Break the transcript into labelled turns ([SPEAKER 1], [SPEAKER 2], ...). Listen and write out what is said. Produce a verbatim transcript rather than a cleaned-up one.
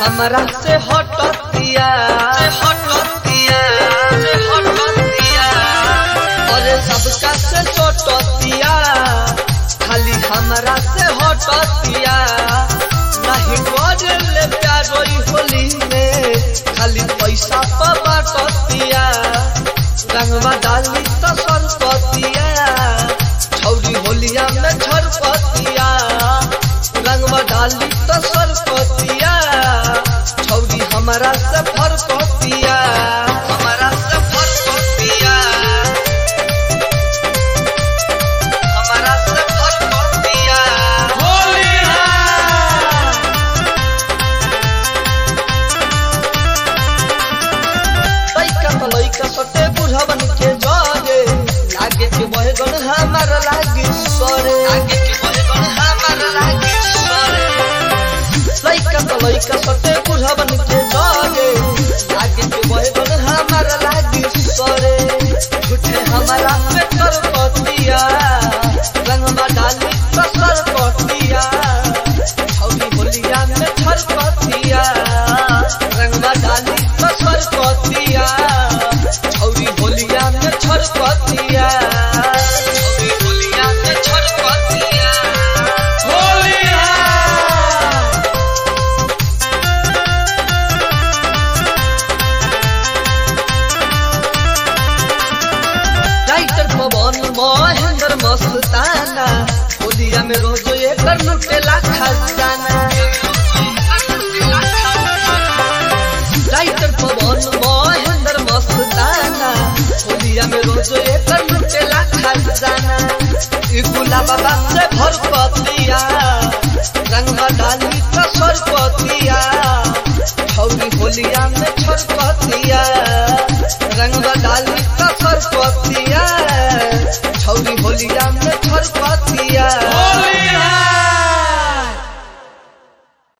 [SPEAKER 1] हमरा से हटतिया से हटतिया से हटतिया अरे सबका से छोटतिया खाली हमरा से हटतिया नहीं करे प्यार होली में खाली पैसा पर बाटतिया रंगवा डाली तो सरपतिया छौरी होलिया में झरपतिया रंगवा डाली तो सरपतिया छौरी हमरा से फरपतिया हमरा से फरपतिया हमरा से फरपतिया लइका तो लइका सटे बुढ़वन के जगे लागे के बहगन हमारा लागे सरे लागे के बहगन हमारा लागे सरे लइका तो लइका सटे बुढ़वन के जगे लागे के बहगन हमारा लागे सरे झूठे हमारा पे करपतिया रंगवा डाली तो सरपतिया छौरी होलिया में झरपतिया रंगवा डाली तो सरपतिया छौरी होलिया में झरपतिया छौरी होलिया में झरपतिया होलिया राइटर पवन महेंद्र मस्ताना होलिया में रोज एक लुटेला खजाना राइटर पवन महेंद्र मस्ताना होलिया में रोज एक लुटेला खजाना ई गुलाबा से भरपतिया रंगवा डाली तो सरपतिया छौरी होलिया में झरपतिया